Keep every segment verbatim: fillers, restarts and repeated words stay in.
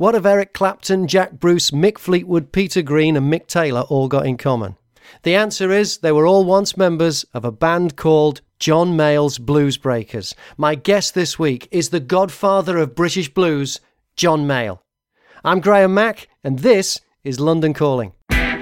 What have Eric Clapton, Jack Bruce, Mick Fleetwood, Peter Green and Mick Taylor all got in common? The answer is they were all once members of a band called John Mayall's Blues Breakers. My guest this week is the godfather of British blues, John Mayall. I'm Graham Mack, and this is London Calling.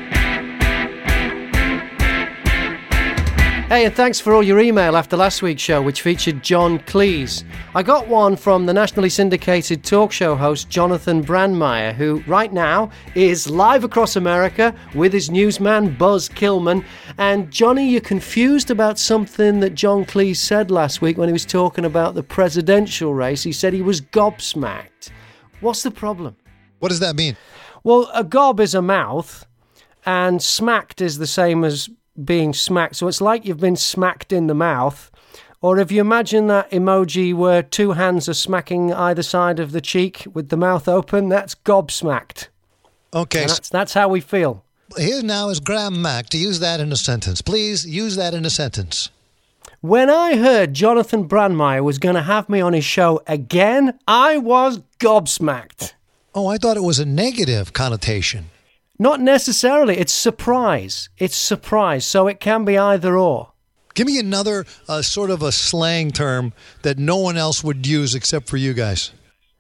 Hey, and thanks for all your email after last week's show, which featured John Cleese. I got one from the nationally syndicated talk show host Jonathan Brandmeier, who right now is live across America with his newsman Buzz Killman. And Johnny, you're confused about something that John Cleese said last week when he was talking about the presidential race. He said he was gobsmacked. What's the problem? What does that mean? Well, a gob is a mouth, and smacked is the same as being smacked. So it's like you've been smacked in the mouth. Or if you imagine that emoji where two hands are smacking either side of the cheek with the mouth open, that's gobsmacked. Okay. And that's, that's how we feel. Here now is Graham Mack to use that in a sentence. Please use that in a sentence. When I heard Jonathan Brandmeier was going to have me on his show again, I was gobsmacked. Oh, I thought it was a negative connotation. Not necessarily. It's surprise. It's surprise. So it can be either or. Give me another uh, sort of a slang term that no one else would use except for you guys.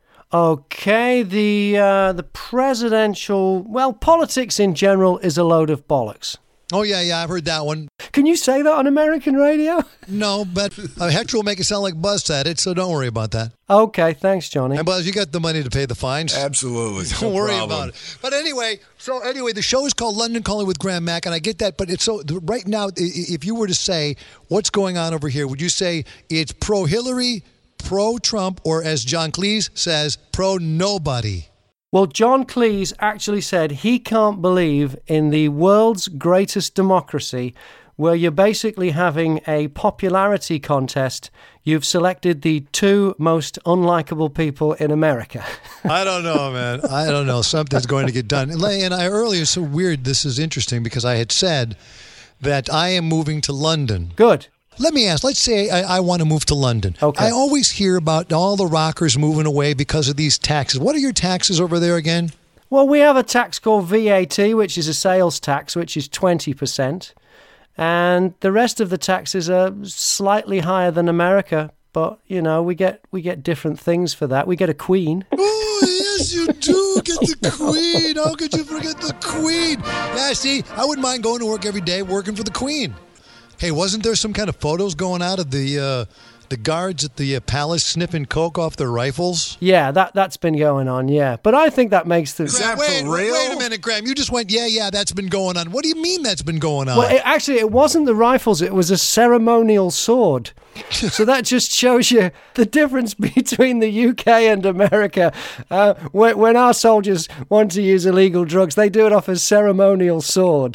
Okay, the uh, the presidential, well, politics in general is a load of bollocks. Oh, yeah, yeah, I've heard that one. Can you say that on American radio? No, but uh, Hector will make it sound like Buzz said it, so don't worry about that. Okay, thanks, Johnny. And Buzz, you got the money to pay the fines? Absolutely. Don't no worry problem. about it. But anyway, so anyway, the show is called London Calling with Graham Mack, and I get that, but it's so right now, if you were to say what's going on over here, would you say it's pro-Hillary, pro-Trump, or as John Cleese says, pro-nobody? Well, John Cleese actually said he can't believe in the world's greatest democracy where you're basically having a popularity contest. You've selected the two most unlikable people in America. I don't know, man. I don't know. Something's going to get done. And I earlier, so weird, this is interesting because I had said that I am moving to London. Good. Let me ask, let's say I, I want to move to London. Okay. I always hear about all the rockers moving away because of these taxes. What are your taxes over there again? Well, we have a tax called V A T, which is a sales tax, which is twenty percent. And the rest of the taxes are slightly higher than America. But, you know, we get we get different things for that. We get a queen. Oh, yes, you do get the queen. How could you forget the queen? Yeah, see, I wouldn't mind going to work every day working for the queen. Hey, wasn't there some kind of photos going out of the uh, the guards at the uh, palace sniffing coke off their rifles? Yeah, that, that's been going on, yeah. But I think that makes the... Is that wait, for real? Wait a minute, Graham. You just went, yeah, yeah, that's been going on. What do you mean that's been going on? Well, it, actually, it wasn't the rifles. It was a ceremonial sword. So that just shows you the difference between the U K and America. Uh, when, when our soldiers want to use illegal drugs, they do it off a ceremonial sword.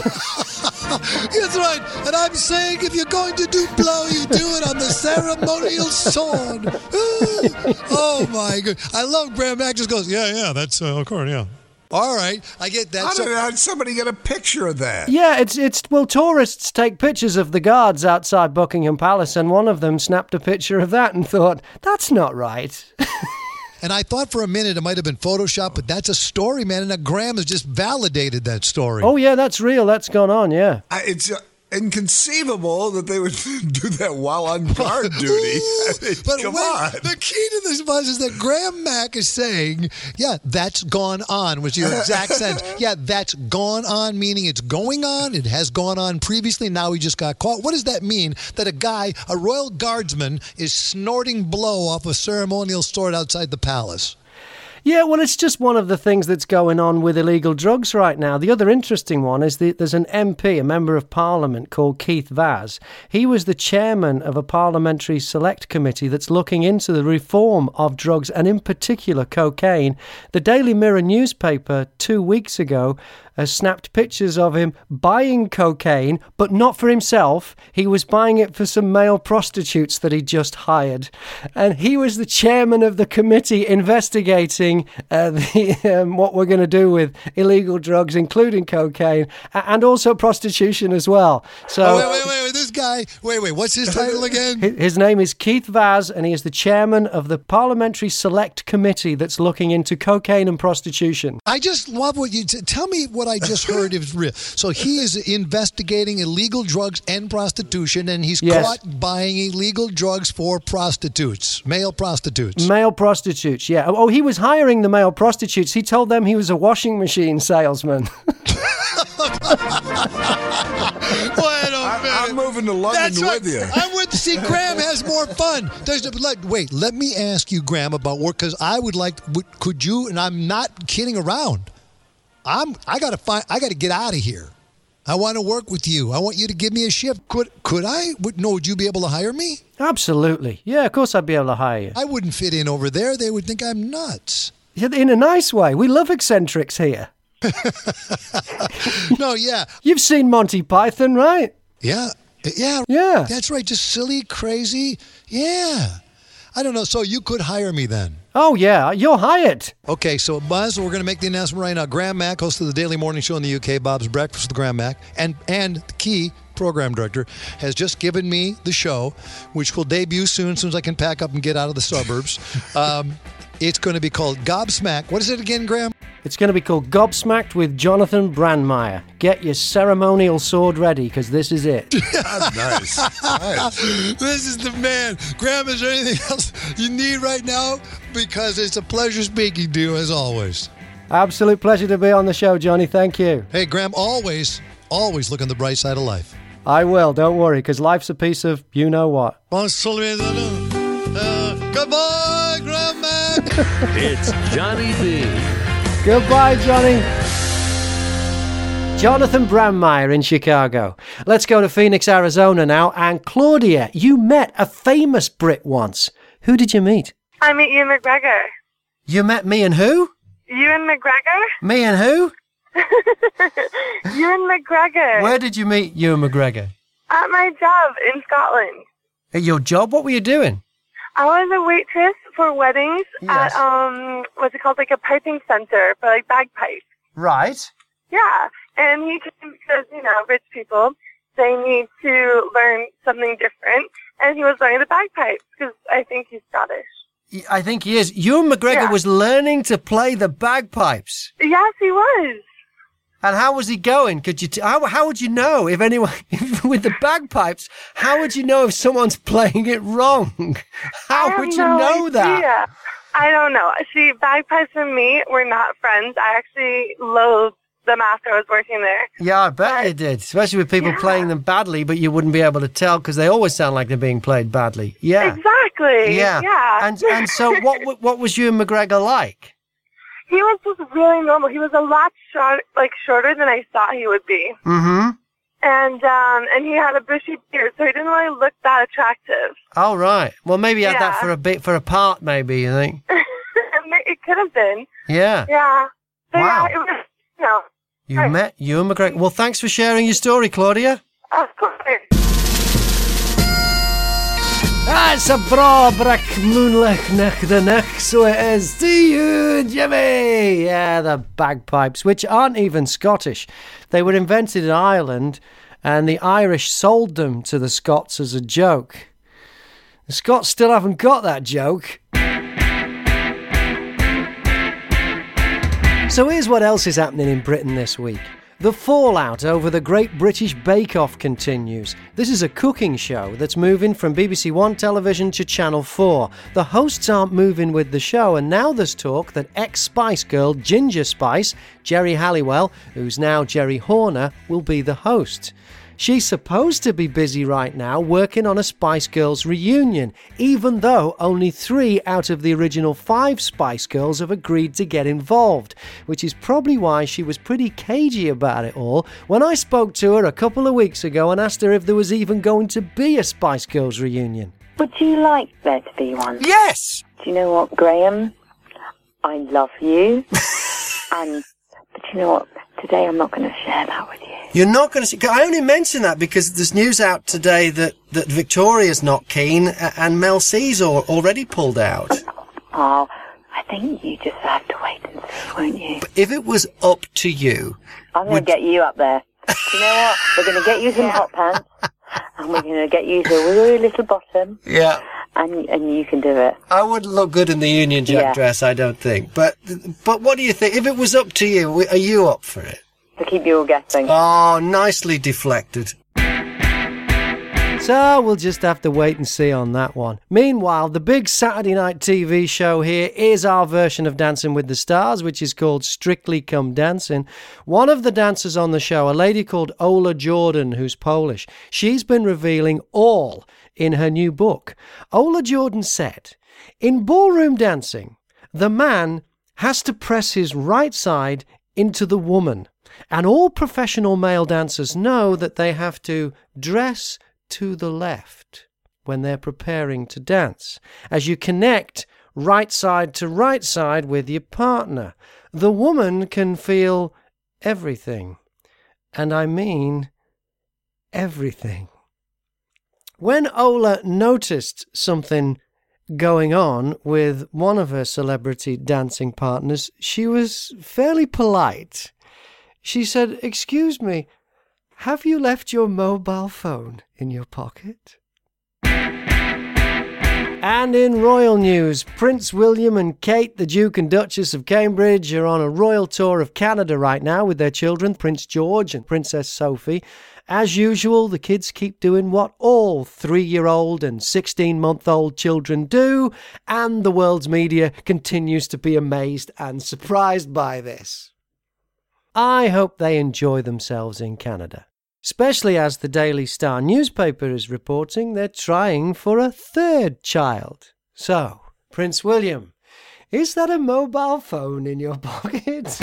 That's right. And I'm saying if you're going to do blow, you do it on the ceremonial sword. Oh, my God. I love Graham Mack just goes, yeah, yeah, that's, uh, of course, yeah. All right, I get that. How So- did how did somebody get a picture of that? Yeah, it's, it's well, tourists take pictures of the guards outside Buckingham Palace, and one of them snapped a picture of that and thought, that's not right. And I thought for a minute it might have been Photoshop, but that's a story, man. And now Graham has just validated that story. Oh, yeah, that's real. That's gone on, yeah. I, it's uh, inconceivable that they would do that while on guard duty. I mean, But come wait, on. the key to this, Buzz, is that Graham Mack is saying, yeah, that's gone on, was your exact sentence. Yeah, that's gone on, meaning it's going on. It has gone on previously. Now he just got caught. What does that mean? That a guy, a royal guardsman, is snorting blow off a ceremonial sword outside the palace? Yeah, well, it's just one of the things that's going on with illegal drugs right now. The other interesting one is that there's an M P, a member of parliament called Keith Vaz. He was the chairman of a parliamentary select committee that's looking into the reform of drugs and in particular cocaine. The Daily Mirror newspaper two weeks ago has snapped pictures of him buying cocaine, but not for himself. He was buying it for some male prostitutes that he'd just hired. And he was the chairman of the committee investigating uh, the, um, what we're going to do with illegal drugs, including cocaine, and also prostitution as well. So, oh, wait, wait, wait, wait, this guy, wait, wait, what's his title again? His name is Keith Vaz, and he is the chairman of the Parliamentary Select Committee that's looking into cocaine and prostitution. I just love what you t- tell me what I just heard is real. So he is investigating illegal drugs and prostitution, and he's Yes. caught buying illegal drugs for prostitutes, male prostitutes. Male prostitutes, yeah. Oh, he was hiring the male prostitutes. He told them he was a washing machine salesman. Wait a minute. I'm moving to London That's with right. you. I'm with. See, Graham has more fun. There's a, like, wait, let me ask you, Graham, about work because I would like. Would, could you? And I'm not kidding around. I'm. I gotta find. I gotta get out of here. I want to work with you. I want you to give me a shift. Could could I? Would, no, would you be able to hire me? Absolutely. Yeah, of course I'd be able to hire you. I wouldn't fit in over there. They would think I'm nuts. In a nice way. We love eccentrics here. No, yeah, You've seen Monty Python, right? yeah, yeah, Yeah. That's right. Just silly, crazy. Yeah. I don't know. So you could hire me then. Oh, yeah, you're hired. Okay, so Buzz, we're going to make the announcement right now. Graham Mack, host of the Daily Morning Show in the U K, Bob's Breakfast with Graham Mack, and and the key program director has just given me the show, which will debut soon, as soon as I can pack up and get out of the suburbs. Um, it's going to be called Gobsmack. What is it again, Graham? It's going to be called Gobsmacked with Jonathan Brandmeier. Get your ceremonial sword ready, because this is it. Nice. Nice. This is the man. Graham, is there anything else you need right now? Because it's a pleasure speaking to you, as always. Absolute pleasure to be on the show, Johnny. Thank you. Hey, Graham, always, always look on the bright side of life. I will, don't worry, because life's a piece of you-know-what. Uh, goodbye, Graham Mack. It's Johnny B. Goodbye, Johnny. Jonathan Brandmeier in Chicago. Let's go to Phoenix, Arizona now. And Claudia, you met a famous Brit once. Who did you meet? I met Ewan McGregor. You met me and who? Ewan McGregor? Me and who? Ewan McGregor. Where did you meet Ewan McGregor? At my job in Scotland. At your job? What were you doing? I was a waitress for weddings Yes. at, um, what's it called, like a piping center for, like, bagpipes. Right. Yeah. And he came because, you know, rich people, they need to learn something different. And he was learning the bagpipes because I think he's Scottish. I think he is. Ewan McGregor Yeah. was learning to play the bagpipes. Yes, he was. And how was he going? Could you? T- how, how would you know if anyone with the bagpipes? How would you know if someone's playing it wrong? How I have would you no know that? idea. I don't know. See, bagpipes and me were not friends. I actually loathed them after I was working there. Yeah, I bet you did. Especially with people Yeah. playing them badly, but you wouldn't be able to tell because they always sound like they're being played badly. Yeah. Exactly. Yeah. Yeah. And and so what w- what was Ewan McGregor like? He was just really normal. He was a lot short, like shorter than I thought he would be. Mm-hmm. And um, and he had a bushy beard, so he didn't really look that attractive. Oh, right. Well, maybe he had that Yeah. for a bit, for a part, maybe, you think? It could have been. Yeah. Yeah. But Wow. yeah, it was, you know, You Right. met Ewan McGregor. Well, thanks for sharing your story, Claudia. of course. Ah, it's a bra brick moonlight neck the neck, so it is to you, Jimmy. Yeah, the bagpipes, which aren't even Scottish. They were invented in Ireland, and the Irish sold them to the Scots as a joke. The Scots still haven't got that joke. So here's what else is happening in Britain this week. The fallout over the Great British Bake Off continues. This is a cooking show that's moving from B B C One television to Channel four. The hosts aren't moving with the show, and now there's talk that ex-Spice Girl Ginger Spice, Jerry Halliwell, who's now Jerry Horner, will be the host. She's supposed to be busy right now working on a Spice Girls reunion, even though only three out of the original five Spice Girls have agreed to get involved, which is probably why she was pretty cagey about it all when I spoke to her a couple of weeks ago and asked her if there was even going to be a Spice Girls reunion. Would you like there to be one? Yes! Do you know what, Graham? I love you. and, but you know what? today I'm not going to share that with you. You're not going to... I only mention that because there's news out today that, that Victoria's not keen and Mel C's al- already pulled out. Oh, I think you just have to wait and see, won't you? But if it was up to you... I'm going to would... get you up there. Do you know what? We're going to get you some hot pants, and we're going to get you to a really little bottom. Yeah. And and you can do it. I wouldn't look good in the Union Jack yeah. dress, I don't think. But but what do you think? If it was up to you, are you up for it? To keep you all guessing. Oh, nicely deflected. So we'll just have to wait and see on that one. Meanwhile, the big Saturday night T V show here is our version of Dancing with the Stars, which is called Strictly Come Dancing. One of the dancers on the show, a lady called Ola Jordan, who's Polish, she's been revealing all in her new book. Ola Jordan said, in ballroom dancing, the man has to press his right side into the woman. And all professional male dancers know that they have to dress to the left when they're preparing to dance, as you connect right side to right side with your partner. The woman can feel everything, and I mean everything. When Ola noticed something going on with one of her celebrity dancing partners, she was fairly polite. She said, "Excuse me, have you left your mobile phone in your pocket?" And in royal news, Prince William and Kate, the Duke and Duchess of Cambridge, are on a royal tour of Canada right now with their children, Prince George and Princess Sophie. As usual, the kids keep doing what all three-year-old and sixteen-month-old children do, and the world's media continues to be amazed and surprised by this. I hope they enjoy themselves in Canada, especially as the Daily Star newspaper is reporting they're trying for a third child. So, Prince William, is that a mobile phone in your pocket?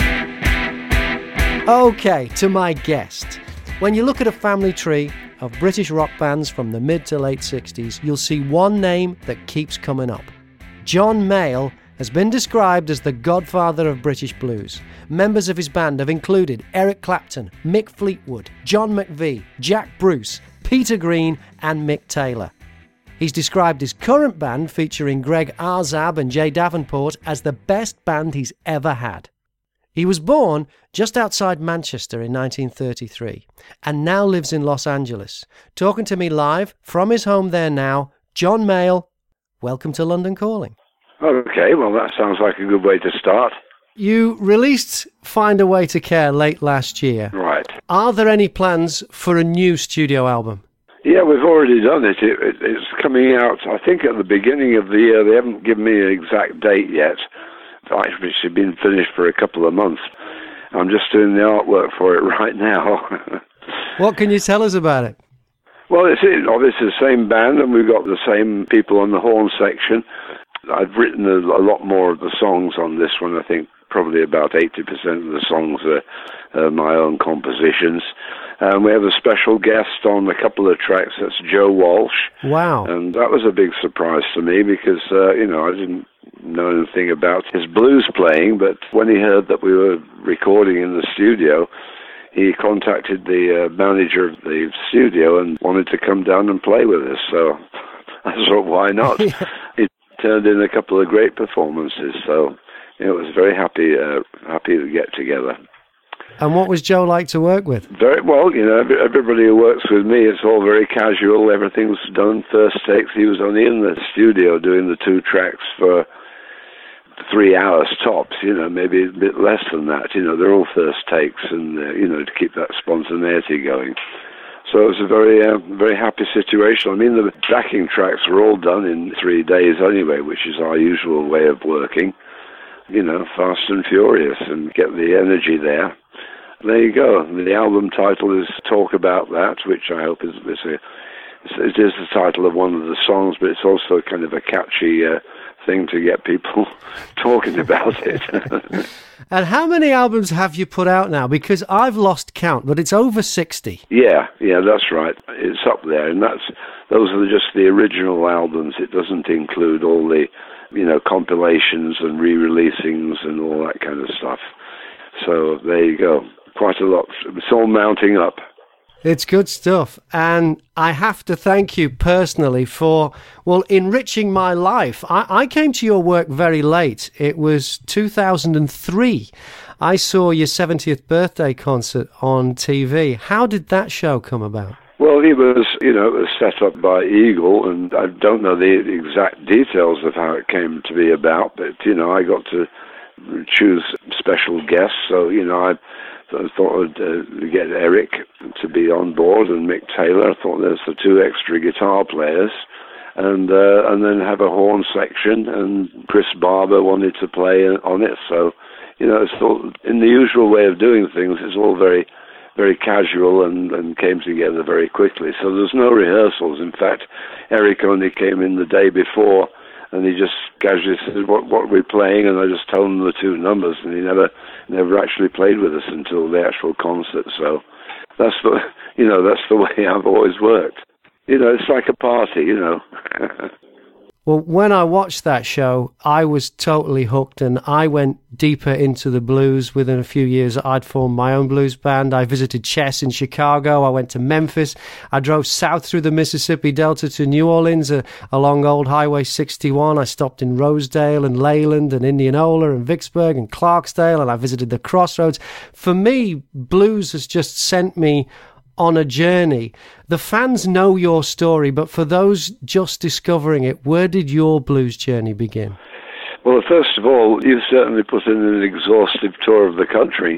Okay, to my guest. When you look at a family tree of British rock bands from the mid to late sixties, you'll see one name that keeps coming up. John Mayall has been described as the godfather of British blues. Members of his band have included Eric Clapton, Mick Fleetwood, John McVie, Jack Bruce, Peter Green and Mick Taylor. He's described his current band, featuring Greg Arzab and Jay Davenport, as the best band he's ever had. He was born just outside Manchester in nineteen thirty-three and now lives in Los Angeles. Talking to me live from his home there now, John Mayall. Welcome to London Calling. Okay, well, that sounds like a good way to start. You released Find a Way to Care late last year. Right. Are there any plans for a new studio album? Yeah, we've already done it. it, it it's coming out, I think, at the beginning of the year. They haven't given me an exact date yet. It's actually been finished for a couple of months. I'm just doing the artwork for it right now. What can you tell us about it? Well, it's obviously the same band, and we've got the same people on the horn section. I've written a, a lot more of the songs on this one. I think probably about eighty percent of the songs are uh, my own compositions. Um, we have a special guest on a couple of tracks. That's Joe Walsh. Wow. And that was a big surprise to me because, uh, you know, I didn't know anything about his blues playing, but when he heard that we were recording in the studio, he contacted the uh, manager of the studio and wanted to come down and play with us. So I thought, why not? He turned in a couple of great performances, so it was very happy, uh, happy to get together. And what was Joe like to work with? Very well, you know, everybody who works with me, it's all very casual. Everything's done first takes. He was only in the studio doing the two tracks for three hours tops, you know, maybe a bit less than that. You know, they're all first takes and, uh, you know, to keep that spontaneity going. So it was a very, uh, very happy situation. I mean, the backing tracks were all done in three days anyway, which is our usual way of working. You know, fast and furious and get the energy there. There you go. The album title is Talk About That, which I hope is, is a, it is the title of one of the songs, but it's also kind of a catchy uh, thing to get people talking about it. And how many albums have you put out now? Because I've lost count, but it's over sixty. Yeah, yeah, that's right. It's up there, and that's those are just the original albums. It doesn't include all the, you know, compilations and re-releasings and all that kind of stuff. So there you go. quite a lot. It's all mounting up. It's good stuff. And I have to thank you personally for, well, enriching my life. I, I came to your work very late. It was two thousand three. I saw your seventieth birthday concert on T V. How did that show come about? Well, he was, you know, it was set up by Eagle, and I don't know the exact details of how it came to be about, but, you know, I got to choose special guests, so, you know, I I thought I'd uh, get Eric to be on board and Mick Taylor. I thought there's the two extra guitar players, and uh, and then have a horn section. And Chris Barber wanted to play on it. So, you know, it's all in the usual way of doing things. It's all very, very casual and, and came together very quickly. So there's no rehearsals. In fact, Eric only came in the day before, and he just casually said, what, what are we playing? And I just told him the two numbers, and he never never actually played with us until the actual concert. So that's the, you know, that's the way I've always worked. You know, it's like a party, you know. Well, when I watched that show, I was totally hooked, and I went deeper into the blues. Within a few years, I'd formed my own blues band. I visited Chess in Chicago. I went to Memphis. I drove south through the Mississippi Delta to New Orleans uh, along Old Highway sixty-one. I stopped in Rosedale and Leyland and Indianola and Vicksburg and Clarksdale, and I visited the Crossroads. For me, blues has just sent me on a journey. The fans know your story, but for those just discovering it, where did your blues journey begin? Well, first of all, you certainly put in an exhaustive tour of the country.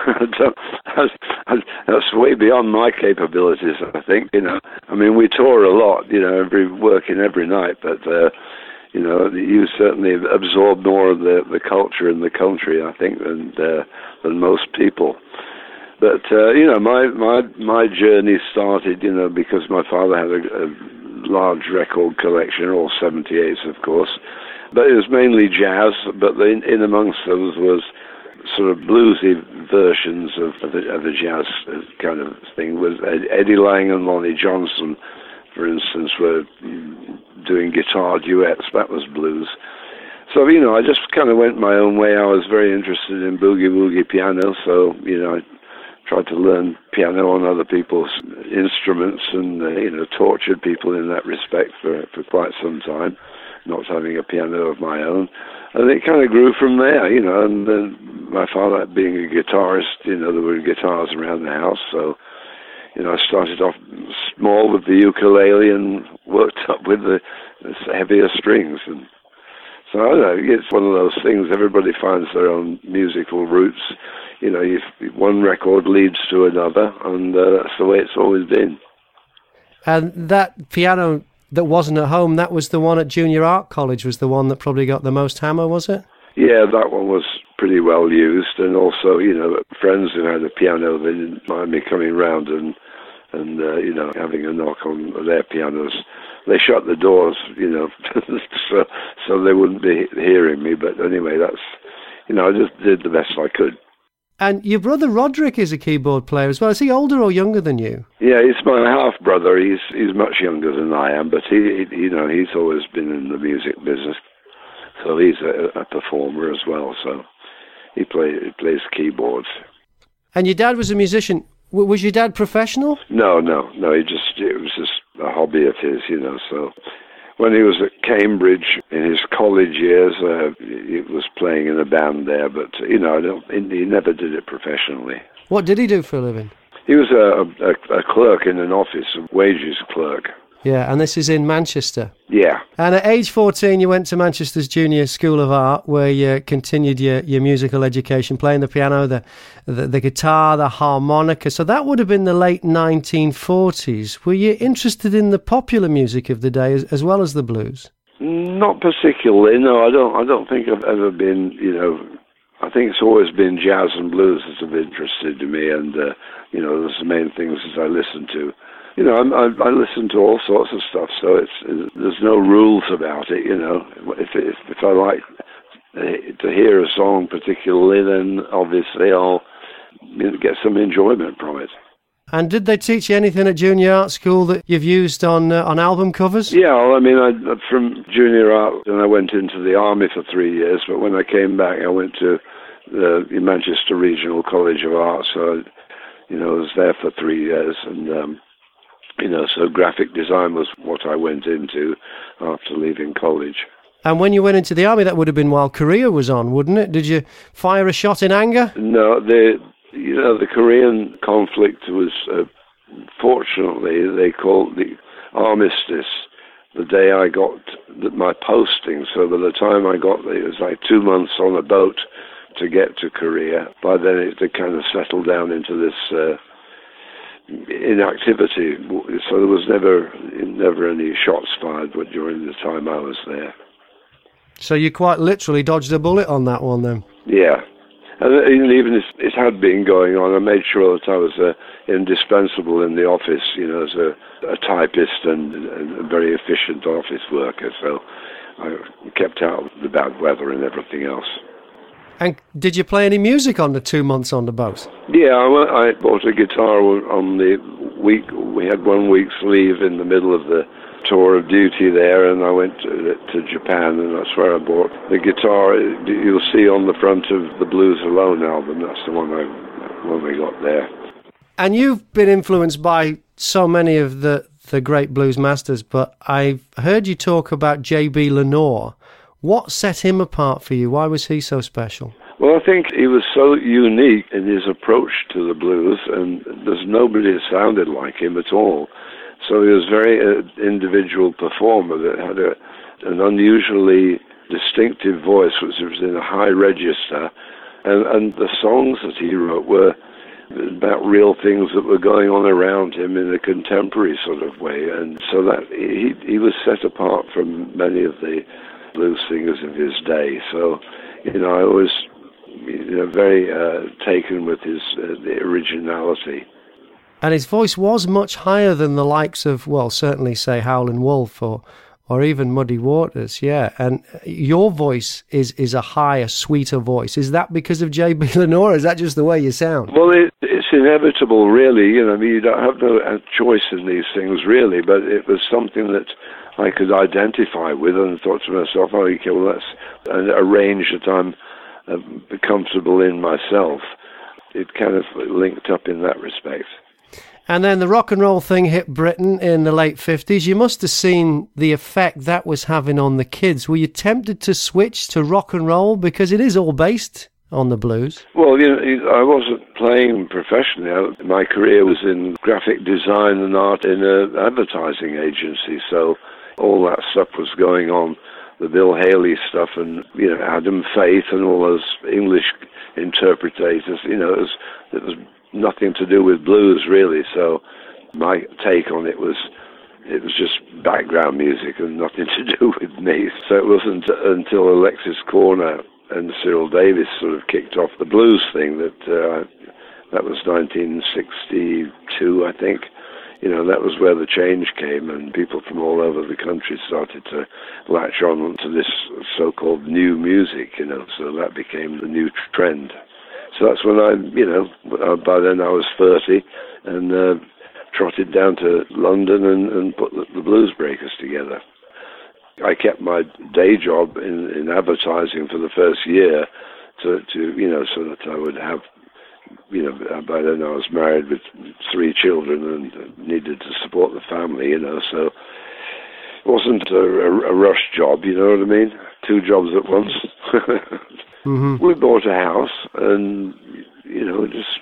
That's way beyond my capabilities, I think. You know, I mean, we tour a lot, you know, every working every night, but uh, you know, you certainly absorb more of the, the culture in the country, I think, than uh, than most people. But, uh, you know, my, my my journey started, you know, because my father had a, a large record collection, all seventy-eights, of course. But it was mainly jazz, but in, in amongst those was sort of bluesy versions of, of, the, of the jazz kind of thing. Was Eddie Lang and Lonnie Johnson, for instance, were doing guitar duets. That was blues. So, you know, I just kind of went my own way. I was very interested in boogie-woogie piano, so, you know, I tried to learn piano on other people's instruments and, uh, you know, tortured people in that respect for, for quite some time, not having a piano of my own. And it kind of grew from there, you know, and then my father being a guitarist, you know, there were guitars around the house, so, you know, I started off small with the ukulele and worked up with the, the heavier strings. And so, I don't know, it's one of those things, everybody finds their own musical roots. You know, if one record leads to another, and uh, that's the way it's always been. And that piano that wasn't at home, that was the one at Junior Art College, was the one that probably got the most hammer, was it? Yeah, that one was pretty well used, and also, you know, friends who had a piano, they didn't mind me coming round and, and uh, you know, having a knock on their pianos. They shut the doors, you know, so, so they wouldn't be hearing me, but anyway, that's, you know, I just did the best I could. And your brother Roderick is a keyboard player as well. Is he older or younger than you? Yeah, he's my half brother. He's he's much younger than I am, but he, he you know, he's always been in the music business, so he's a, a performer as well. So he play he plays keyboards. And your dad was a musician. W- was your dad professional? No, no, no. He just it was just a hobby of his, you know. So when he was at Cambridge in his college years, uh, he was playing in a band there, but, you know, I don't, he never did it professionally. What did he do for a living? He was a, a, a clerk in an office, a wages clerk. Yeah, and this is in Manchester. Yeah. And at age fourteen, you went to Manchester's Junior School of Art, where you continued your, your musical education, playing the piano, the, the the guitar, the harmonica. So that would have been the late nineteen forties. Were you interested in the popular music of the day as, as well as the blues? Not particularly. No, I don't. I don't think I've ever been. You know, I think it's always been jazz and blues that have interested me, and uh, you know, those are the main things that I listen to. You know, I, I, I listen to all sorts of stuff, so it's, it's there's no rules about it. You know, if if, if I like to hear a song particularly, then obviously I'll get some enjoyment from it. And did they teach you anything at Junior Art School that you've used on uh, on album covers? Yeah, well, I mean, I from Junior Art, and I went into the army for three years. But when I came back, I went to the Manchester Regional College of Art. So, you know, I was there for three years, and um, you know, so graphic design was what I went into after leaving college. And when you went into the army, that would have been while Korea was on, wouldn't it? Did you fire a shot in anger? No, the you know the Korean conflict was uh, fortunately they called the armistice the day I got the, my posting. So by the time I got there, it was like two months on a boat to get to Korea. By then it had kind of settled down into this uh, inactivity. So there was never never any shots fired during the time I was there. So you quite literally dodged a bullet on that one then? Yeah. And even if it had been going on, I made sure that I was uh, indispensable in the office, you know, as a, a typist and, and a very efficient office worker. So I kept out the bad weather and everything else. And did you play any music on the two months on the boat? Yeah, I, went, I bought a guitar on the week. We had one week's leave in the middle of the tour of duty there, and I went to, to Japan, and that's where I bought the guitar. You'll see on the front of the Blues Alone album. That's the one I one I got there. And you've been influenced by so many of the, the great blues masters, but I've heard you talk about J B Lenore. What set him apart for you? Why was he so special? Well, I think he was so unique in his approach to the blues, and there's nobody that sounded like him at all. So he was a very uh, individual performer that had a, an unusually distinctive voice, which was in a high register, and, and the songs that he wrote were about real things that were going on around him in a contemporary sort of way, and so that he he was set apart from many of the blues singers of his day. So, you know, I was you know, very uh, taken with his uh, the originality. And his voice was much higher than the likes of, well, certainly, say, Howlin' Wolf or or even Muddy Waters, yeah. And your voice is, is a higher, sweeter voice. Is that because of J B Lenore, or is that just the way you sound? Well, it, it's inevitable, really. You know, I mean, you don't have no choice in these things, really, but it was something that I could identify with, and thought to myself, oh, okay, well, that's a range that I'm uh, comfortable in myself. It kind of linked up in that respect. And then the rock and roll thing hit Britain in the late fifties. You must have seen the effect that was having on the kids. Were you tempted to switch to rock and roll? Because it is all based on the blues. Well, you know, I wasn't playing professionally. My career was in graphic design and art in an advertising agency. So all that stuff was going on. The Bill Haley stuff and, you know, Adam Faith and all those English interpreters. You know, it was, it was nothing to do with blues, really. So my take on it was it was just background music and nothing to do with me. So it wasn't until Alexis Korner and Cyril Davis sort of kicked off the blues thing that uh, that was nineteen sixty-two, I think. You know, that was where the change came, and people from all over the country started to latch on to this so-called new music, you know, so that became the new trend. So that's when I, you know, by then I was thirty, and uh, trotted down to London and, and put the, the Blues Breakers together. I kept my day job in, in advertising for the first year to, to, you know, so that I would have, you know, by then I was married with three children and needed to support the family, you know, so it wasn't a, a, a rush job, you know what I mean? Two jobs at once. Mm-hmm. We bought a house and, you know, just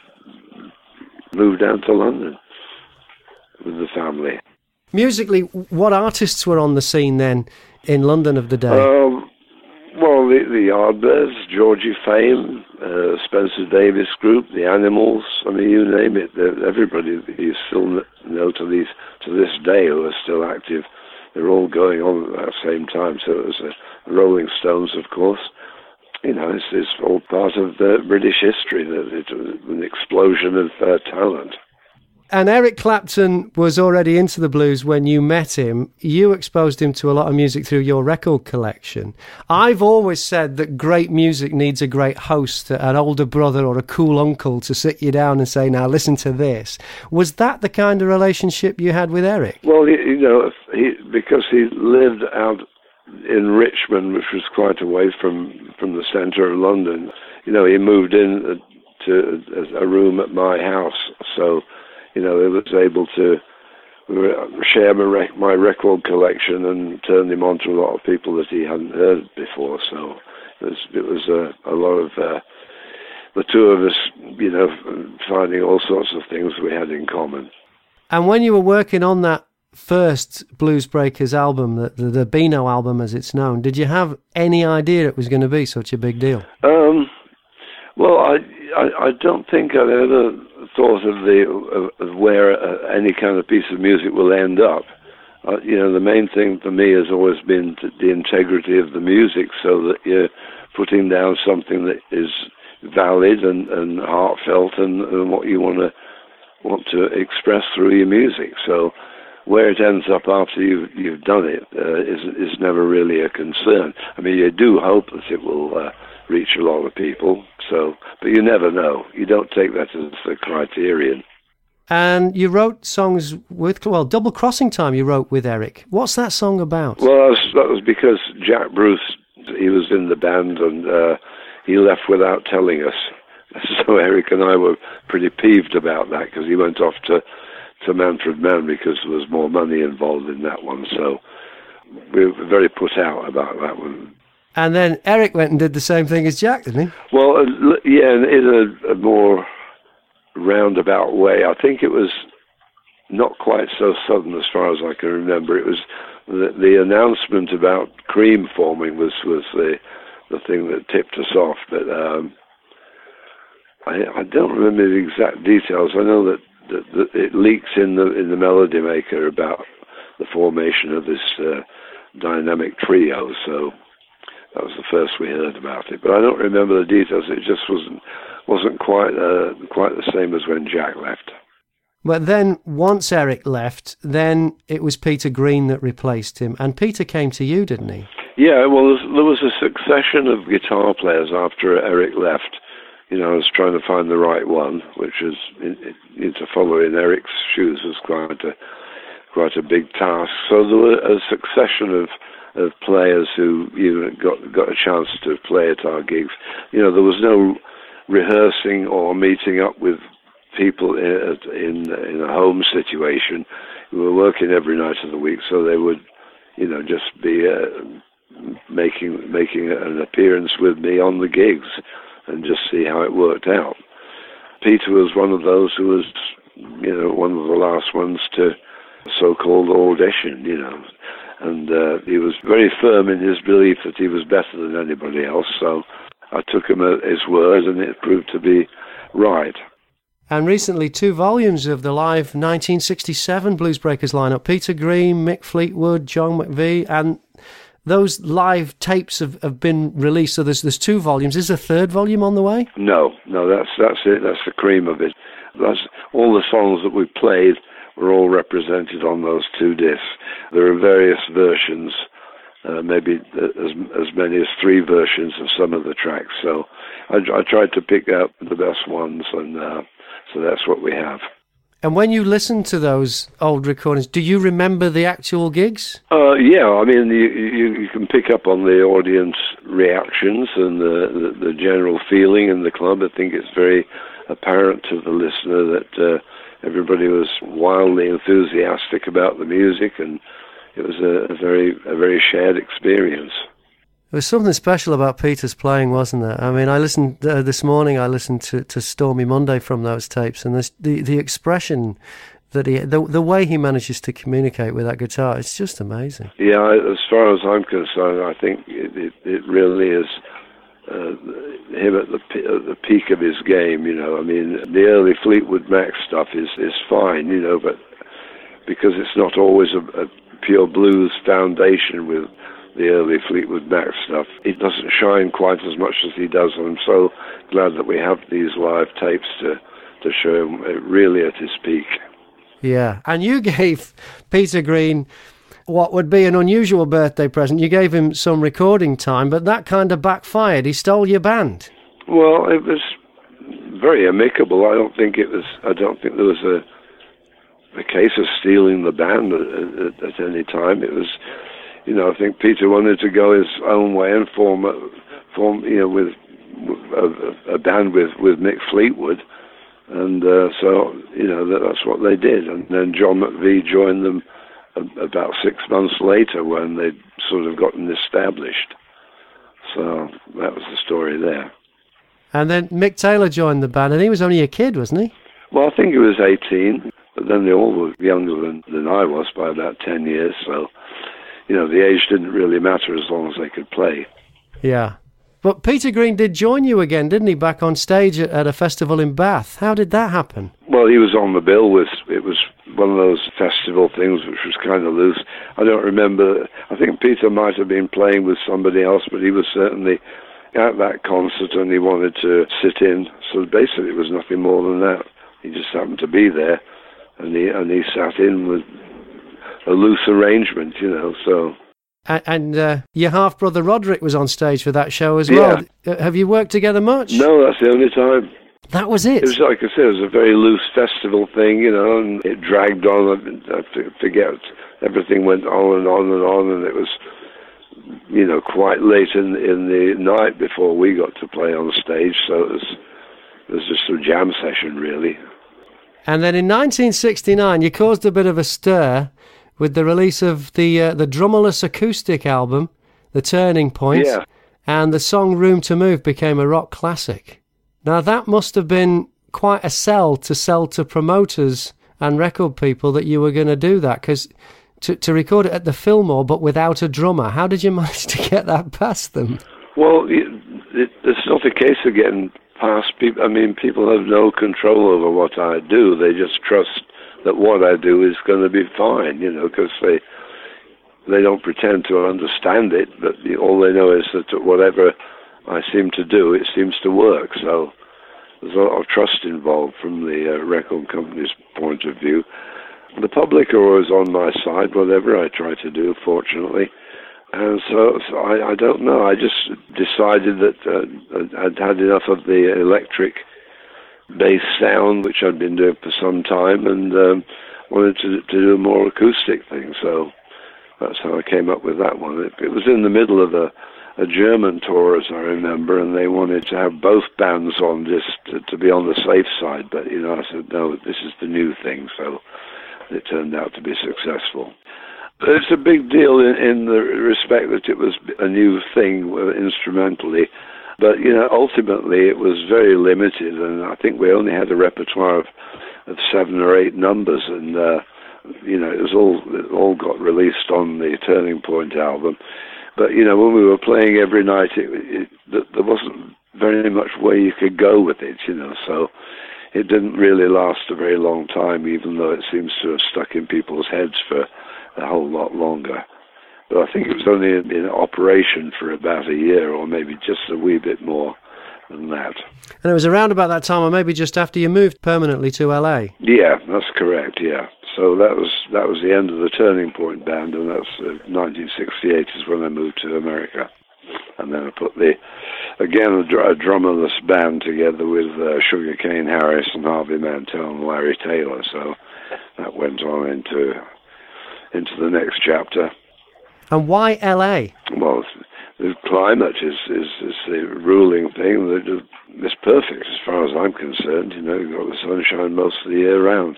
moved down to London with the family. Musically, what artists were on the scene then in London of the day? Um, well, the, the Yardbirds, Georgie Fame, uh, Spencer Davis Group, the Animals. I mean, you name it. Everybody you still know to these to this day who are still active. They're all going on at that same time. So it was the Rolling Stones, of course. You know, it's, it's all part of the British history. That it's an explosion of uh, talent. And Eric Clapton was already into the blues when you met him. You exposed him to a lot of music through your record collection. I've always said that great music needs a great host, an older brother or a cool uncle to sit you down and say, now listen to this. Was that the kind of relationship you had with Eric? Well, you know, he, because he lived out in Richmond, which was quite away from, from the centre of London, you know, he moved in to a room at my house, so, you know, I was able to share my, rec- my record collection and turn him on to a lot of people that he hadn't heard before. So it was, it was a, a lot of uh, the two of us, you know, finding all sorts of things we had in common. And when you were working on that first Blues Breakers album, the, the, the Beano album as it's known, did you have any idea it was going to be such a big deal? Um, well, I, I I don't think I've ever thought of the of, of where uh, any kind of piece of music will end up. Uh, you know, the main thing for me has always been to the integrity of the music, so that you're putting down something that is valid and, and heartfelt, and, and what you want to want to express through your music. So where it ends up after you've, you've done it uh, is is never really a concern. I mean, you do hope that it will uh, reach a lot of people, so, but you never know. You don't take that as the criterion. And you wrote songs with, well, Double Crossing Time you wrote with Eric. What's that song about? Well, that was, that was because Jack Bruce, he was in the band, and uh, he left without telling us. So Eric and I were pretty peeved about that, because he went off to, to Manfred Mann because there was more money involved in that one. So we were very put out about that one. And then Eric went and did the same thing as Jack, didn't he? Well, uh, yeah, in a, a more roundabout way. I think it was not quite so sudden as far as I can remember. It was the, the announcement about Cream forming was, was the the thing that tipped us off. But um, I, I don't remember the exact details. I know that, that, that it leaks in the in the Melody Maker about the formation of this uh, dynamic trio. So that was the first we heard about it, but I don't remember the details. It just wasn't wasn't quite uh, quite the same as when Jack left. But then once Eric left, then it was Peter Green that replaced him, and Peter came to you, didn't he? Yeah, well, there was a succession of guitar players after Eric left. You know, I was trying to find the right one, which is to follow in Eric's shoes was quite a quite a big task. So there were a succession of of players who you know, got got a chance to play at our gigs. You know, there was no rehearsing or meeting up with people in in, in a home situation. We were working every night of the week, so they would, you know, just be uh, making making an appearance with me on the gigs and just see how it worked out. Peter was one of those who was, you know, one of the last ones to so-called audition, you know. And uh, he was very firm in his belief that he was better than anybody else. So I took him at his word, and it proved to be right. And recently, two volumes of the live nineteen sixty-seven Blues Breakers lineup. Peter Green, Mick Fleetwood, John McVie, and those live tapes have, have been released. So there's there's two volumes. Is a third volume on the way? No, no, that's that's it. That's the cream of it. That's all the songs that we played were all represented on those two discs. There are various versions, uh, maybe as as many as three versions of some of the tracks. So I, I tried to pick out the best ones, and uh, so that's what we have. And when you listen to those old recordings, do you remember the actual gigs? Uh, yeah, I mean, you, you you can pick up on the audience reactions and the, the, the general feeling in the club. I think it's very apparent to the listener that uh, everybody was wildly enthusiastic about the music, and it was a, a very a very shared experience. There was something special about Peter's playing, wasn't there? I mean, I listened uh, this morning. I listened to, to Stormy Monday from those tapes, and this, the the expression that he, the the way he manages to communicate with that guitar, it's just amazing. Yeah, as far as I'm concerned, I think it it, it really is uh, him at the at the peak of his game. You know, I mean, the early Fleetwood Mac stuff is is fine, you know, but because it's not always a, a pure blues foundation with the early Fleetwood Mac stuff, it doesn't shine quite as much as he does, and I'm so glad that we have these live tapes to, to show him really at his peak. Yeah, and you gave Peter Green what would be an unusual birthday present. You gave him some recording time, but that kind of backfired. He stole your band. Well, it was very amicable. I don't think it was, I don't think there was a, a case of stealing the band at, at, at any time. It was, you know, I think Peter wanted to go his own way and form, form, you know, with a, a band with, with Mick Fleetwood. And uh, so, you know, that, that's what they did. And then John McVie joined them a, about six months later when they'd sort of gotten established. So that was the story there. And then Mick Taylor joined the band, and he was only a kid, wasn't he? Well, I think he was eighteen, but then they all were younger than, than I was by about ten years. So, you know, the age didn't really matter as long as they could play. Yeah. But Peter Green did join you again, didn't he, back on stage at, at a festival in Bath? How did that happen? Well, he was on the bill with, it was one of those festival things which was kind of loose. I don't remember, I think Peter might have been playing with somebody else, but he was certainly at that concert and he wanted to sit in. So basically it was nothing more than that. He just happened to be there and he, and he sat in with a loose arrangement, you know, so... And uh, your half-brother Roderick was on stage for that show as well. Yeah. Uh, have you worked together much? No, that's the only time. That was it? It was, like I said, it was a very loose festival thing, you know, and it dragged on. I forget, everything went on and on and on, and it was, you know, quite late in, in the night before we got to play on stage, so it was, it was just a jam session, really. And then in nineteen sixty-nine, you caused a bit of a stir with the release of the uh, the drummerless acoustic album, The Turning Point, yeah. and the song Room to Move became a rock classic. Now that must have been quite a sell to sell to promoters and record people that you were going to do that, because to, to record it at the Fillmore but without a drummer, how did you manage to get that past them? Well, it, it, it's not a case of getting past people. I mean, people have no control over what I do. They just trust that what I do is going to be fine, you know, because they they don't pretend to understand it, but all they know is that whatever I seem to do, it seems to work. So there's a lot of trust involved from the uh, record company's point of view. The public are always on my side, whatever I try to do, fortunately. And so, so I, I don't know, I just decided that uh, I'd had enough of the electric bass sound, which I'd been doing for some time, and um, wanted to, to do a more acoustic thing. So that's how I came up with that one. It, it was in the middle of a, a German tour, as I remember, and they wanted to have both bands on just to, to be on the safe side. But, you know, I said, no, this is the new thing. So it turned out to be successful. But it's a big deal in, in the respect that it was a new thing uh, instrumentally. But, you know, ultimately it was very limited, and I think we only had a repertoire of, of seven or eight numbers, and, uh, you know, it was all it all got released on the Turning Point album. But, you know, when we were playing every night, it, it, there wasn't very much where you could go with it, you know, so it didn't really last a very long time, even though it seems to have stuck in people's heads for a whole lot longer. But I think it was only in, in operation for about a year, or maybe just a wee bit more than that. And it was around about that time, or maybe just after you moved permanently to L A? Yeah, that's correct, yeah. So that was that was the end of the Turning Point band, and that's uh, nineteen sixty-eight is when I moved to America. And then I put the, again, a, dr- a drummerless band together with uh, Sugar Cane Harris and Harvey Mantel and Larry Taylor. So that went on into into the next chapter. And why L A? Well, the climate is, is, is the ruling thing. It's perfect as far as I'm concerned. You know, you've got the sunshine most of the year round.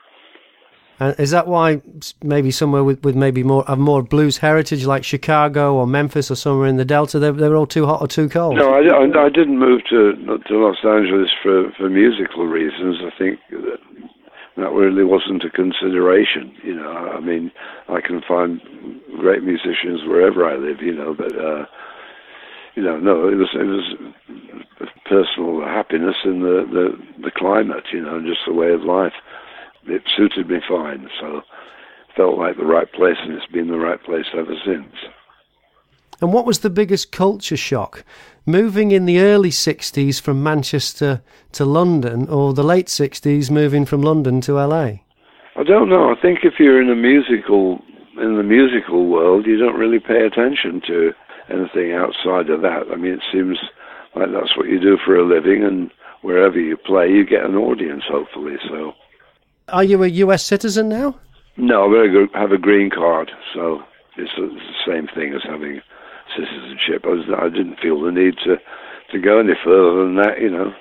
And is that why maybe somewhere with, with maybe more of more blues heritage, like Chicago or Memphis or somewhere in the Delta, they they were all too hot or too cold? No, I, I, I didn't move to to Los Angeles for, for musical reasons. I think that that really wasn't a consideration. You know, I mean, I can find great musicians wherever I live. You know, but uh, you know, no, it was it was personal happiness in the, the the climate. You know, and just the way of life. It suited me fine, so felt like the right place, and it's been the right place ever since. And what was the biggest culture shock? Moving in the early sixties from Manchester to London, or the late sixties moving from London to L A? I don't know. I think if you're in a musical in the musical world, you don't really pay attention to anything outside of that. I mean, it seems like that's what you do for a living, and wherever you play, you get an audience, hopefully, so... Are you a U S citizen now? No, I'm going to go have a green card, so it's, it's the same thing as having citizenship. I, was, I didn't feel the need to, to go any further than that, you know.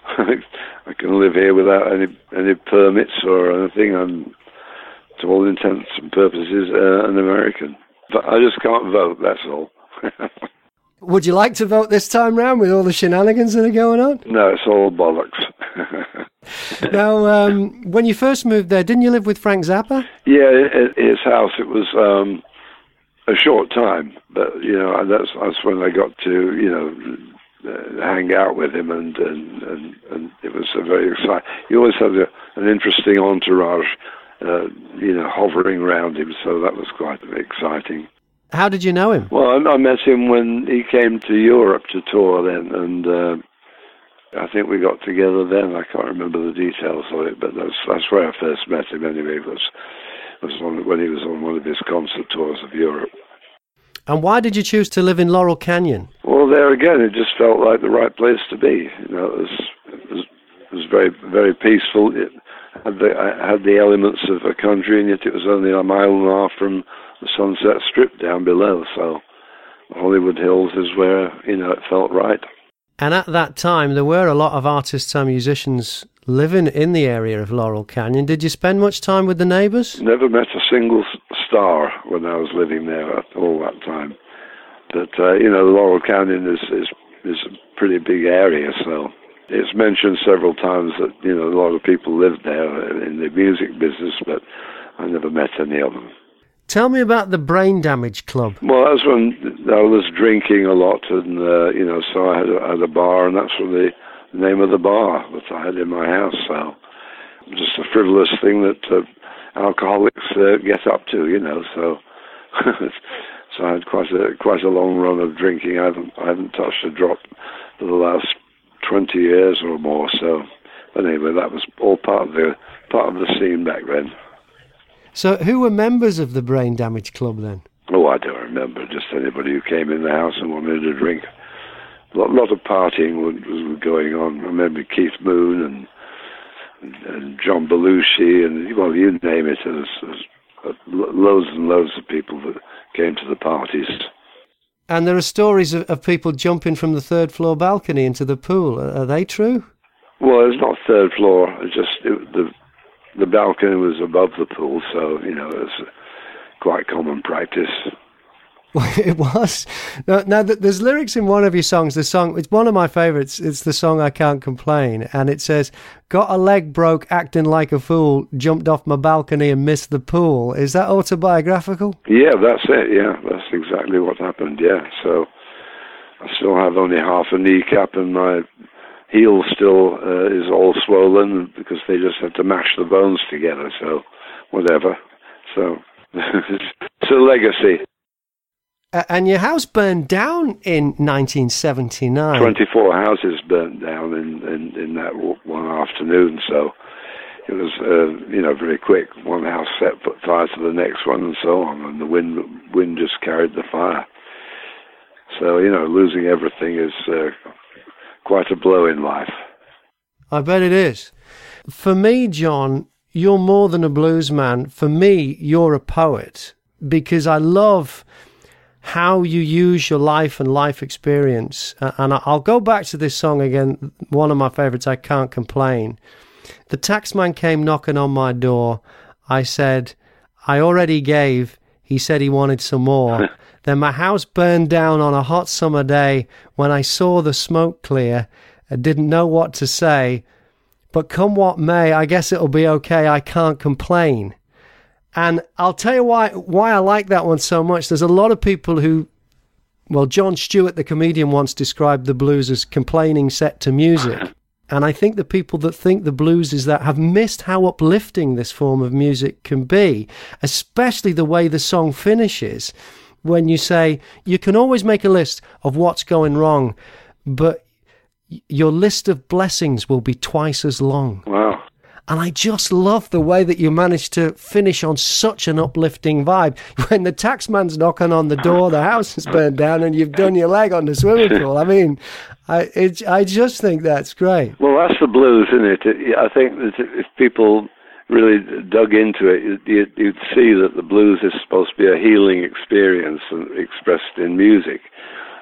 I can live here without any any permits or anything. I'm, to all intents and purposes, uh, an American. But I just can't vote, that's all. Would you like to vote this time round with all the shenanigans that are going on? No, it's all bollocks. Now, um, when you first moved there, didn't you live with Frank Zappa? Yeah, at his house, it was um, a short time, but, you know, that's, that's when I got to, you know, uh, hang out with him, and, and, and, and it was a very exciting. He always had a, an interesting entourage, uh, you know, hovering around him, so that was quite exciting. How did you know him? Well, I, I met him when he came to Europe to tour then, and uh, I think we got together then. I can't remember the details of it, but that's that's where I first met him anyway, was, was on, when he was on one of his concert tours of Europe. And why did you choose to live in Laurel Canyon? Well, there again, it just felt like the right place to be. You know, it was, it was, it was very, very peaceful. It had the, I had the elements of a country, and yet it was only a mile and a half from the Sunset Strip down below, so Hollywood Hills is where, you know, it felt right. And at that time, there were a lot of artists and musicians living in the area of Laurel Canyon. Did you spend much time with the neighbours? Never met a single star when I was living there at all that time. But, uh, you know, Laurel Canyon is, is, is a pretty big area, so it's mentioned several times that, you know, a lot of people lived there in the music business, but I never met any of them. Tell me about the Brain Damage Club. Well, that's when I was drinking a lot, and, uh, you know, so I had a, had a bar, and that's from the name of the bar that I had in my house, so just a frivolous thing that uh, alcoholics uh, get up to, you know, so so I had quite a quite a long run of drinking. I haven't I haven't touched a drop for the last twenty years or more, so but anyway, that was all part of the part of the scene back then. So who were members of the Brain Damage Club then? Oh, I don't remember. Just anybody who came in the house and wanted a drink. A lot, lot of partying was, was going on. I remember Keith Moon and, and, and John Belushi, and, well, you name it. There was, there was loads and loads of people that came to the parties. And there are stories of, of people jumping from the third floor balcony into the pool. Are, are they true? Well, it's not third floor. It's just it, the the balcony was above the pool, so, you know, it's quite common practice. It was. Now, now, there's lyrics in one of your songs. The song, it's one of my favourites. It's the song I Can't Complain. And it says, got a leg broke acting like a fool, jumped off my balcony and missed the pool. Is that autobiographical? Yeah, that's it. Yeah, that's exactly what happened. Yeah. So I still have only half a kneecap, and my heel still uh, is all swollen because they just have to mash the bones together. So whatever. So it's a legacy. Uh, and your house burned down in nineteen seventy-nine. twenty-four houses burnt down in, in, in that w- one afternoon, so it was, uh, you know, very quick. One house set put fire to the next one and so on, and the wind wind just carried the fire. So, you know, losing everything is uh, quite a blow in life. I bet it is. For me, John, you're more than a blues man. For me, you're a poet, because I love how you use your life and life experience. And I'll go back to this song again, one of my favourites, I Can't Complain. The taxman came knocking on my door. I said, I already gave. He said he wanted some more. Then my house burned down on a hot summer day. When I saw the smoke clear, I didn't know what to say. But come what may, I guess it'll be okay. I can't complain. And I'll tell you why why I like that one so much. There's a lot of people who, well, Jon Stewart, the comedian, once described the blues as complaining set to music. And I think the people that think the blues is that have missed how uplifting this form of music can be, especially the way the song finishes, when you say, you can always make a list of what's going wrong, but your list of blessings will be twice as long. Wow. And I just love the way that you managed to finish on such an uplifting vibe. When the taxman's knocking on the door, the house is burned down, and you've done your leg on the swimming pool. I mean, I it, I just think that's great. Well, that's the blues, isn't it? it I think that if people really dug into it, you'd, you'd see that the blues is supposed to be a healing experience and expressed in music.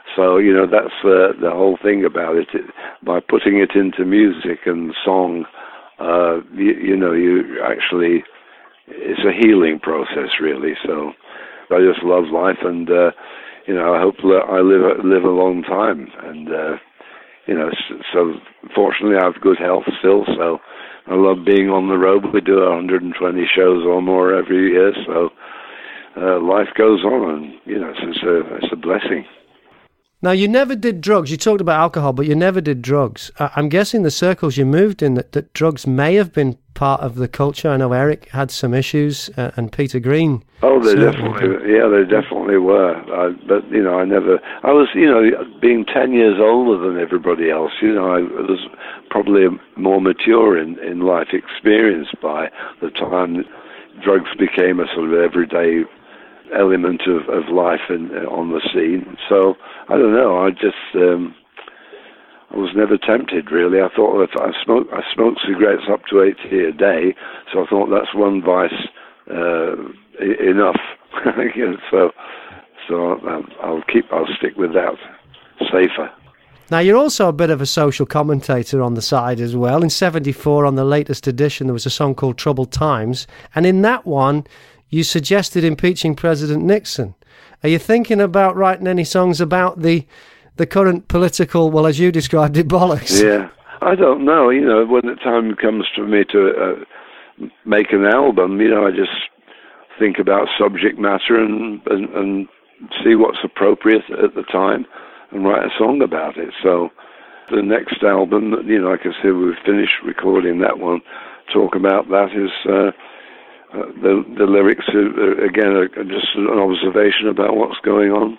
So, you know, that's uh, the whole thing about it. it. By putting it into music and song, uh, you, you know, you actually, it's a healing process, really. So I just love life, and, uh, you know, I hope that I live, live a long time. And, uh, you know, so fortunately I have good health still, so I love being on the road. We do one hundred twenty shows or more every year, so uh, life goes on, and, you know, it's, it's, a, it's a blessing. Now, you never did drugs. You talked about alcohol, but you never did drugs. Uh, I'm guessing the circles you moved in, that, that drugs may have been part of the culture. I know Eric had some issues, uh, and Peter Green. Oh, they definitely, yeah, they definitely were. I, but, you know, I never, I was, you know, being ten years older than everybody else, you know, I was probably more mature in, in life experience by the time drugs became a sort of everyday element of, of life in, on the scene. So, I don't know, I just, um, I was never tempted, really. I thought if I smoke, I smoked cigarettes up to eighty a day, so I thought that's one vice uh, e- enough. You know, so, so I'll, I'll keep, I'll stick with that. Safer. Now, you're also a bit of a social commentator on the side as well. In seventy-four, on the latest edition, there was a song called Troubled Times, and in that one, you suggested impeaching President Nixon. Are you thinking about writing any songs about the the current political, well, as you described it, bollocks? Yeah, I don't know. You know, when the time comes for me to uh, make an album, you know, I just think about subject matter and, and, and see what's appropriate at the time and write a song about it. So the next album, you know, like I said, we've finished recording that one. Talk about that is... Uh, Uh, the the lyrics, are, again, are just an observation about what's going on.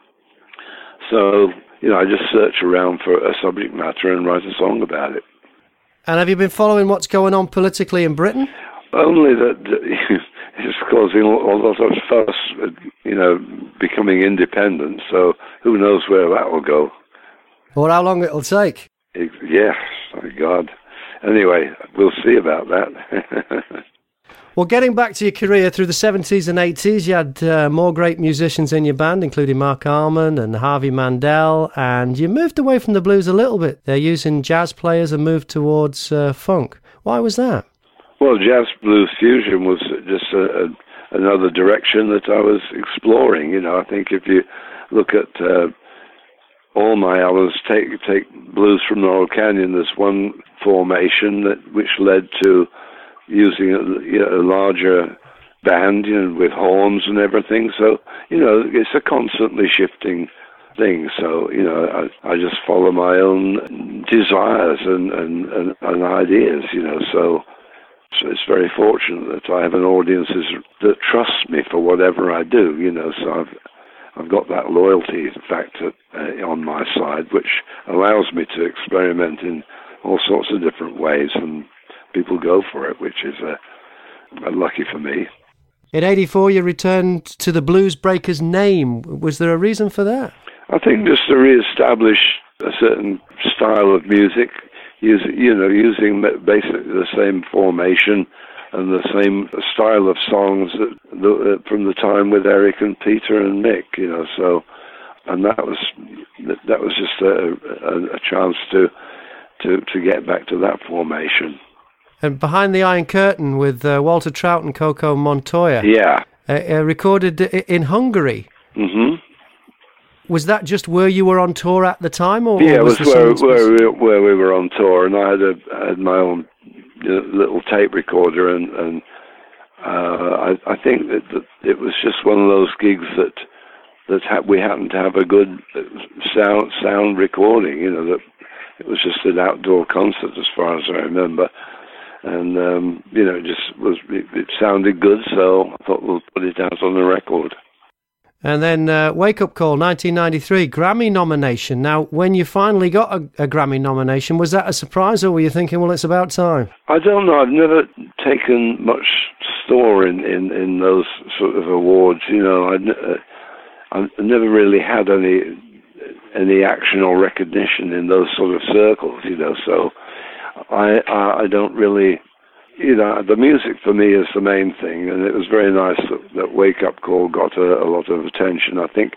So, you know, I just search around for a subject matter and write a song about it. And have you been following what's going on politically in Britain? Only that it's causing a lot of fuss, you know, becoming independent, so who knows where that will go. Or how long it'll take. It, yes, my God. Anyway, we'll see about that. Well, getting back to your career through the seventies and eighties, you had uh, more great musicians in your band, including Mark Almond and Harvey Mandel, and you moved away from the blues a little bit. They're using jazz players and moved towards uh, funk. Why was that? Well, jazz blues fusion was just a, a, another direction that I was exploring. You know, I think if you look at uh, all my albums, take take Blues from Laurel Canyon, there's one formation that which led to using a, you know, a larger band, you know, with horns and everything. So, you know, it's a constantly shifting thing. So, you know, I, I just follow my own desires and, and, and, and ideas, you know. So, so it's very fortunate that I have an audience that trusts me for whatever I do, you know. So I've I've got that loyalty factor uh, on my side, which allows me to experiment in all sorts of different ways, and people go for it, which is uh, lucky for me. In eighty-four, you returned to the Blues Breakers name. Was there a reason for that? I think just to re-establish a certain style of music, use, you know, using basically the same formation and the same style of songs that, the, from the time with Eric and Peter and Mick, you know. So, and that was that was just a, a, a chance to to to get back to that formation. And Behind the Iron Curtain with uh, Walter Trout and Coco Montoya. Yeah. Uh, uh, recorded in Hungary. Mm-hmm. Was that just where you were on tour at the time? Or, yeah, or was it was where, where, we, where we were on tour, and I had, a, I had my own little tape recorder, and, and uh, I, I think that, that it was just one of those gigs that that ha- we happened to have a good sound sound recording, you know, that it was just an outdoor concert as far as I remember. And, um, you know, it just was, it, it sounded good, so I thought we'll put it out on the record. And then uh, Wake Up Call, nineteen ninety-three, Grammy nomination. Now, when you finally got a, a Grammy nomination, was that a surprise, or were you thinking, well, it's about time? I don't know. I've never taken much store in, in, in those sort of awards. You know, I'd, uh, I've never really had any any action or recognition in those sort of circles, you know, so I, I I don't really, you know, the music for me is the main thing, and it was very nice that, that Wake Up Call got a, a lot of attention. I think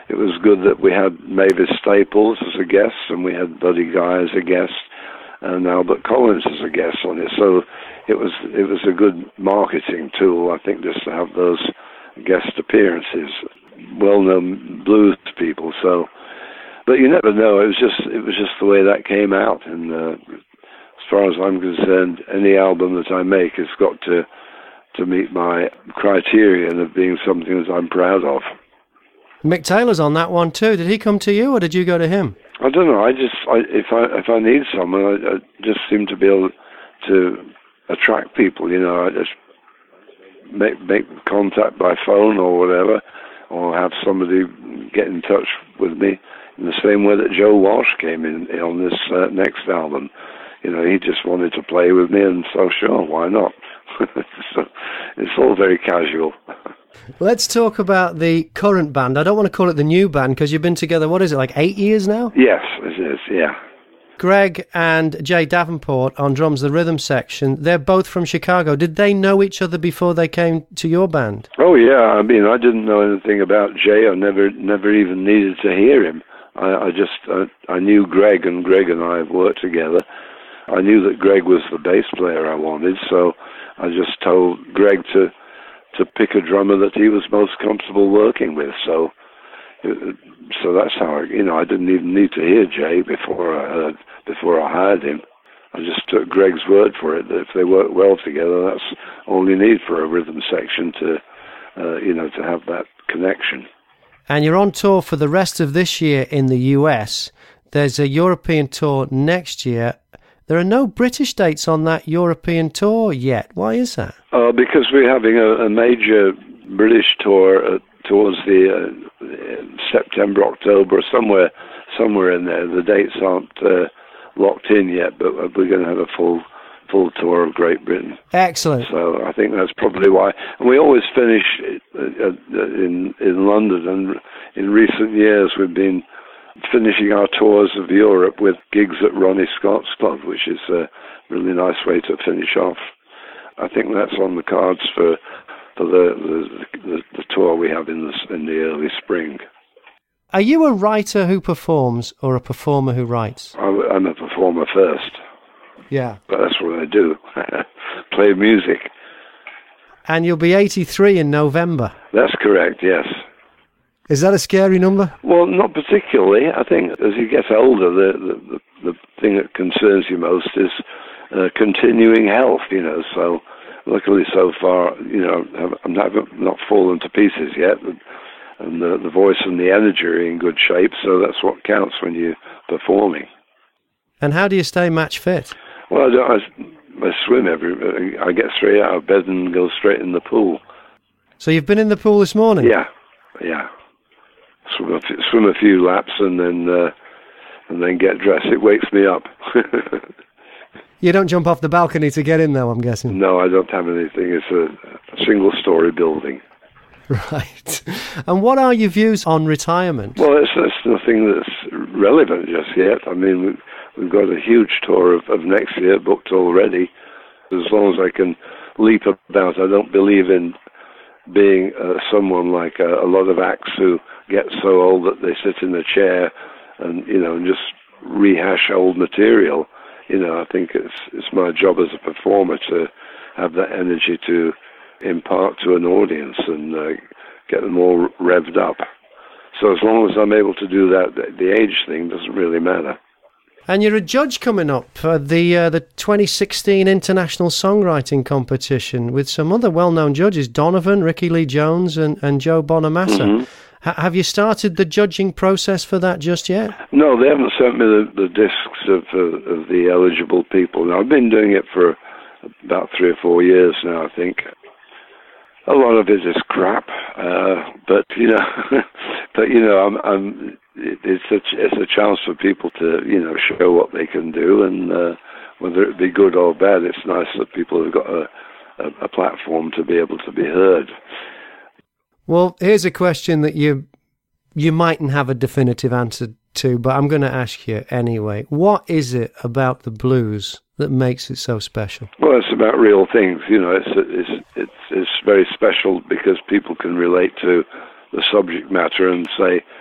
it was good that we had Mavis Staples as a guest, and we had Buddy Guy as a guest, and Albert Collins as a guest on it. So it was it was a good marketing tool, I think, just to have those guest appearances, well-known blues people. So, but you never know. It was just it was just the way that came out. And uh, as far as I'm concerned, any album that I make has got to to meet my criterion of being something that I'm proud of. Mick Taylor's on that one too. Did he come to you, or did you go to him? I don't know. I just I, if I if I need someone, I, I just seem to be able to attract people. You know, I just make make contact by phone or whatever, or have somebody get in touch with me in the same way that Joe Walsh came in on this uh, next album. You know, he just wanted to play with me, and so sure, why not? So it's all very casual. Let's talk about the current band. I don't want to call it the new band because you've been together, what is it, like eight years now? Yes, it is, yeah. Greg and Jay Davenport on drums, the rhythm section, they're both from Chicago. Did they know each other before they came to your band? Oh, yeah. I mean, I didn't know anything about Jay. I never never even needed to hear him. I, I just, I, I knew Greg, and Greg and I have worked together. I knew that Greg was the bass player I wanted, so I just told Greg to to pick a drummer that he was most comfortable working with. So, so that's how I, you know, I didn't even need to hear Jay before I heard, before I hired him. I just took Greg's word for it that if they work well together, that's all you need for a rhythm section to, uh, you know, to have that connection. And you're on tour for the rest of this year in the U S. There's a European tour next year. There are no British dates on that European tour yet. Why is that? Uh, because we're having a, a major British tour uh, towards the uh, September, October, somewhere, somewhere in there. The dates aren't uh, locked in yet, but we're going to have a full, full tour of Great Britain. Excellent. So I think that's probably why. And we always finish uh, in in London, and in recent years we've been finishing our tours of Europe with gigs at Ronnie Scott's club, which is a really nice way to finish off. I think that's on the cards for for the the, the, the tour we have in the in the early spring. Are you a writer who performs or a performer who writes? I'm a performer first. Yeah, but that's what I do. Play music. And you'll be eighty-three in November. That's correct. Yes. Is that a scary number? Well, not particularly. I think as you get older, the the, the thing that concerns you most is uh, continuing health, you know. So luckily so far, you know, I'm not, not fallen to pieces yet, and the, the voice and the energy are in good shape, so that's what counts when you're performing. And how do you stay match fit? Well, I, don't, I, I swim every... I get straight out of bed and go straight in the pool. So you've been in the pool this morning? Yeah, yeah. Swim a, swim a few laps and then uh, and then get dressed. It wakes me up. You don't jump off the balcony to get in, though, I'm guessing? No, I don't have anything. It's a, a single-story building. Right. And what are your views on retirement? Well, it's, it's nothing that's relevant just yet. I mean, we've, we've got a huge tour of, of next year booked already. As long as I can leap about, I don't believe in being uh, someone like a, a lot of acts who get so old that they sit in a chair and, you know, and just rehash old material. You know, I think it's it's my job as a performer to have that energy to impart to an audience and uh, get them all revved up. So as long as I'm able to do that, the, the age thing doesn't really matter. And you're a judge coming up for the uh, the twenty sixteen International Songwriting Competition with some other well-known judges, Donovan, Ricky Lee Jones and, and Joe Bonamassa. Mm-hmm. H- have you started the judging process for that just yet? No, they haven't sent me the, the discs of, uh, of the eligible people. Now, I've been doing it for about three or four years now, I think. A lot of it is crap, uh, but, you know, but, you know, I'm... I'm It's a, it's a chance for people to, you know, show what they can do, and uh, whether it be good or bad, it's nice that people have got a, a, a platform to be able to be heard. Well, here's a question that you you mightn't have a definitive answer to, but I'm going to ask you anyway. What is it about the blues that makes it so special? Well, it's about real things, you know. It's it's it's it's very special because people can relate to the subject matter and say,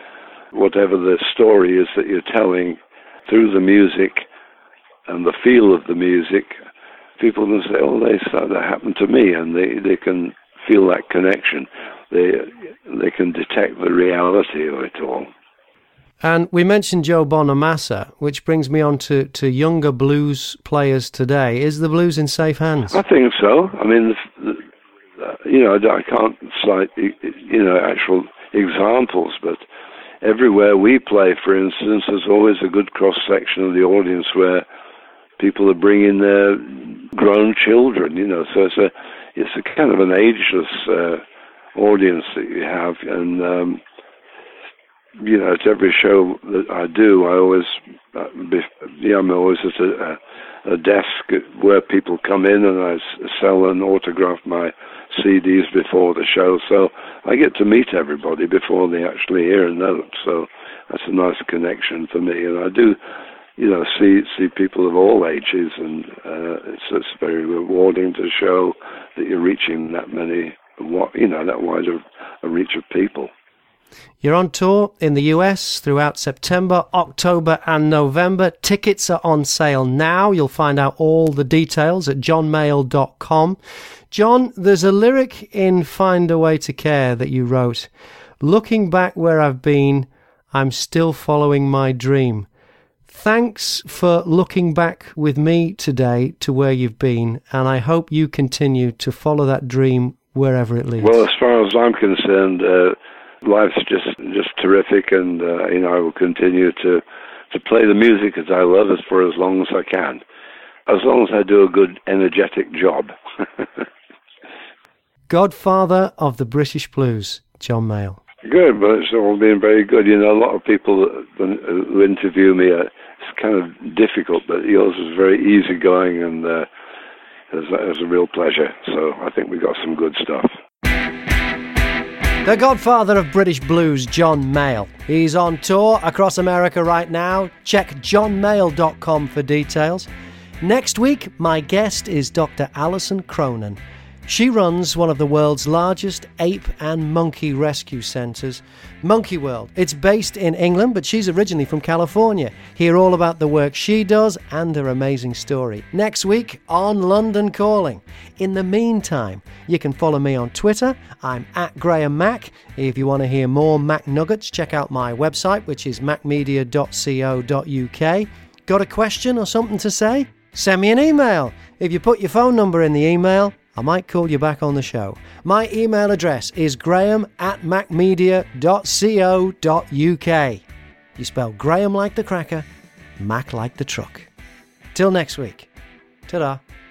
whatever the story is that you're telling through the music and the feel of the music, people can say, oh, they saw that happened to me, and they, they can feel that connection. They they can detect the reality of it all. And we mentioned Joe Bonamassa, which brings me on to, to younger blues players today. Is the blues in safe hands? I think so. I mean, the, the, you know, I can't cite, you know, actual examples, but everywhere we play, for instance, there's always a good cross-section of the audience where people are bringing their grown children, you know, so it's a, it's a kind of an ageless uh, audience that you have, and um, you know, at every show that I do, I always, uh, be, yeah, I'm always at a, a, a desk where people come in, and I s- sell and autograph my C Ds before the show, so I get to meet everybody before they actually hear a note. So that's a nice connection for me, and I do, you know, see see people of all ages, and uh, it's it's very rewarding to show that you're reaching that many. You know, that wide of a reach of people. You're on tour in the U S throughout September, October and November. Tickets are on sale now. You'll find out all the details at john mayall dot com. John, there's a lyric in Find a Way to Care that you wrote. Looking back where I've been, I'm still following my dream. Thanks for looking back with me today to where you've been, and I hope you continue to follow that dream wherever it leads. Well, as far as I'm concerned, uh, life's just just terrific, and uh, you know, I will continue to to play the music as I love it for as long as I can, as long as I do a good, energetic job. Godfather of the British blues, John Mayall. Good, but it's all been very good. You know, a lot of people who interview me, uh, it's kind of difficult, but yours is very easygoing, and uh, it was a real pleasure. So I think we got some good stuff. The godfather of British blues, John Mayall. He's on tour across America right now. Check john mayall dot com for details. Next week, my guest is Doctor Alison Cronin. She runs one of the world's largest ape and monkey rescue centres, Monkey World. It's based in England, but she's originally from California. Hear all about the work she does and her amazing story next week on London Calling. In the meantime, you can follow me on Twitter. I'm at Graham Mack. If you want to hear more Mac Nuggets, check out my website, which is mac media dot co dot uk. Got a question or something to say? Send me an email. If you put your phone number in the email, I might call you back on the show. My email address is graham at mac media dot co dot uk. You spell Graham like the cracker, Mac like the truck. Till next week. Ta-da.